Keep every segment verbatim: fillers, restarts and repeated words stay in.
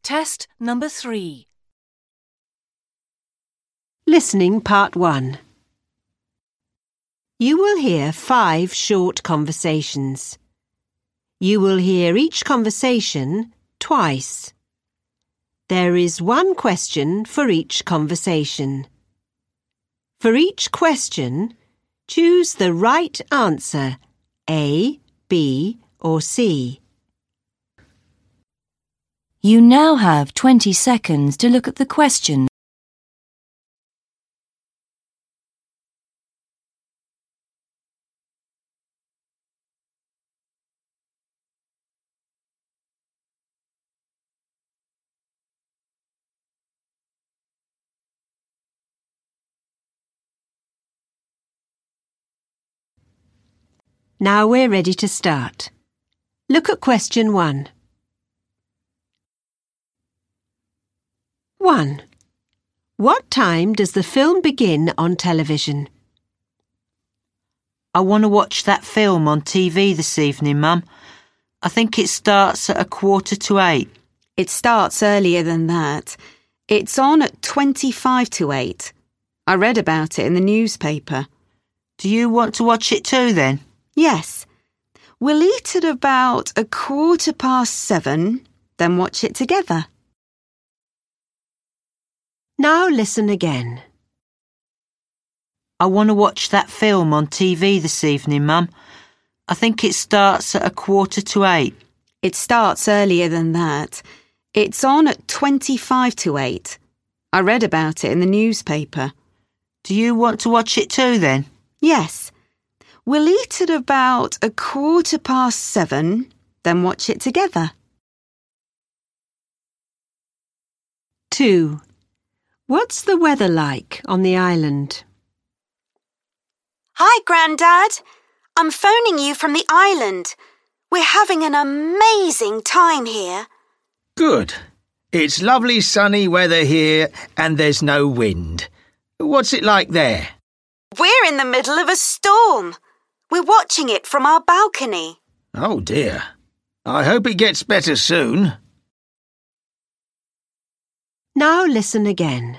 Test number three. Listening Part one. You will hear five short conversations. You will hear each conversation twice. There is one question for each conversation. For each question, choose the right answer, A, B, or C. You now have twenty seconds to look at the question. Now we're ready to start. Look at question one. one. What time does the film begin on television? I want to watch that film on T V this evening, Mum. I think it starts at a quarter to eight. It starts earlier than that. It's on at twenty-five to eight. I read about it in the newspaper. Do you want to watch it too, then? Yes. We'll eat at about a quarter past seven, then watch it together. Now listen again. I want to watch that film on T V this evening, Mum. I think it starts at a quarter to eight. It starts earlier than that. It's on at twenty-five to eight. I read about it in the newspaper. Do you want to watch it too, then? Yes. We'll eat at about a quarter past seven, then watch it together. two. What's the weather like on the island? Hi, Grandad. I'm phoning you from the island. We're having an amazing time here. Good. It's lovely sunny weather here and there's no wind. What's it like there? We're in the middle of a storm. We're watching it from our balcony. Oh dear. I hope it gets better soon. Now listen again.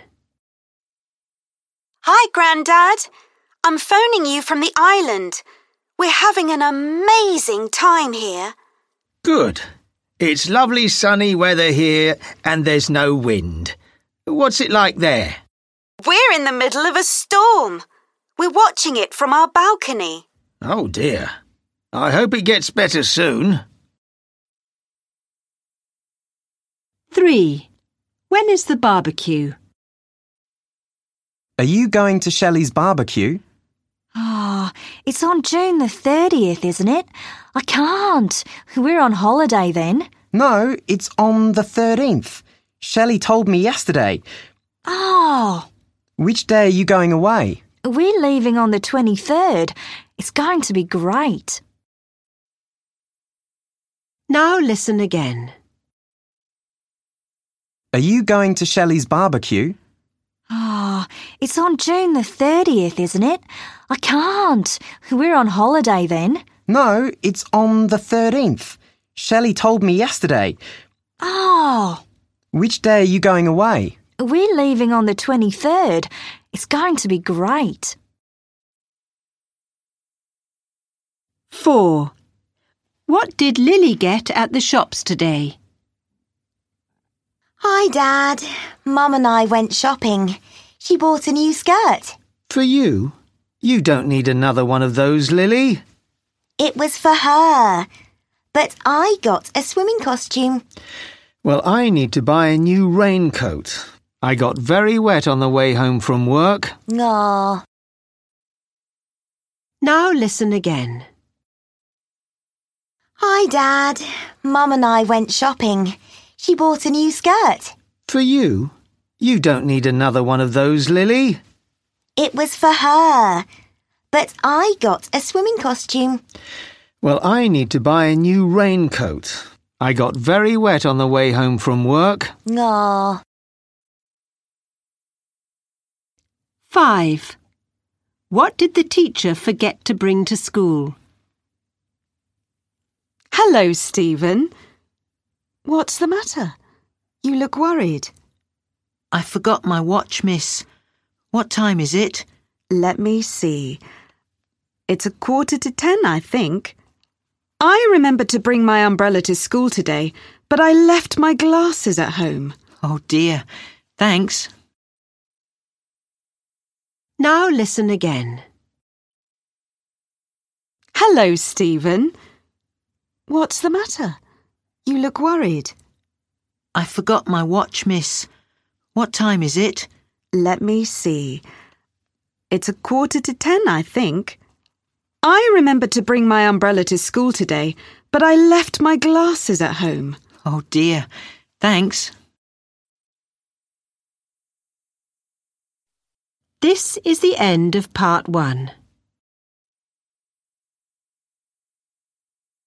Hi, Grandad. I'm phoning you from the island. We're having an amazing time here. Good. It's lovely sunny weather here and there's no wind. What's it like there? We're in the middle of a storm. We're watching it from our balcony. Oh dear. I hope it gets better soon. three. When is the barbecue? Are you going to Shelley's barbecue? Ah, oh, it's on June the thirtieth, isn't it? I can't. We're on holiday then. No, it's on the thirteenth. Shelley told me yesterday. Oh. Which day are you going away? We're leaving on the twenty-third. It's going to be great. Now listen again. Are you going to Shelley's barbecue? Ah, oh, it's on June the thirtieth, isn't it? I can't. We're on holiday then. No, it's on the thirteenth. Shelley told me yesterday. Oh. Which day are you going away? We're leaving on the twenty-third. It's going to be great. four. What did Lily get at the shops today? Hi, Dad. Mum and I went shopping. She bought a new skirt. For you? You don't need another one of those, Lily. It was for her. But I got a swimming costume. Well, I need to buy a new raincoat. I got very wet on the way home from work. Aw. Now listen again. Hi, Dad. Mum and I went shopping. She bought a new skirt. For you? You don't need another one of those, Lily. It was for her. But I got a swimming costume. Well, I need to buy a new raincoat. I got very wet on the way home from work. Aw. five. What did the teacher forget to bring to school? Hello, Stephen. What's the matter? You look worried. I forgot my watch, miss. What time is it? Let me see. It's a quarter to ten, I think. I remembered to bring my umbrella to school today, but I left my glasses at home. Oh dear. Thanks. Now listen again. Hello, Stephen. What's the matter? You look worried. I forgot my watch, miss. What time is it? Let me see. It's a quarter to ten, I think. I remembered to bring my umbrella to school today, but I left my glasses at home. Oh dear. Thanks. This is the end of part one.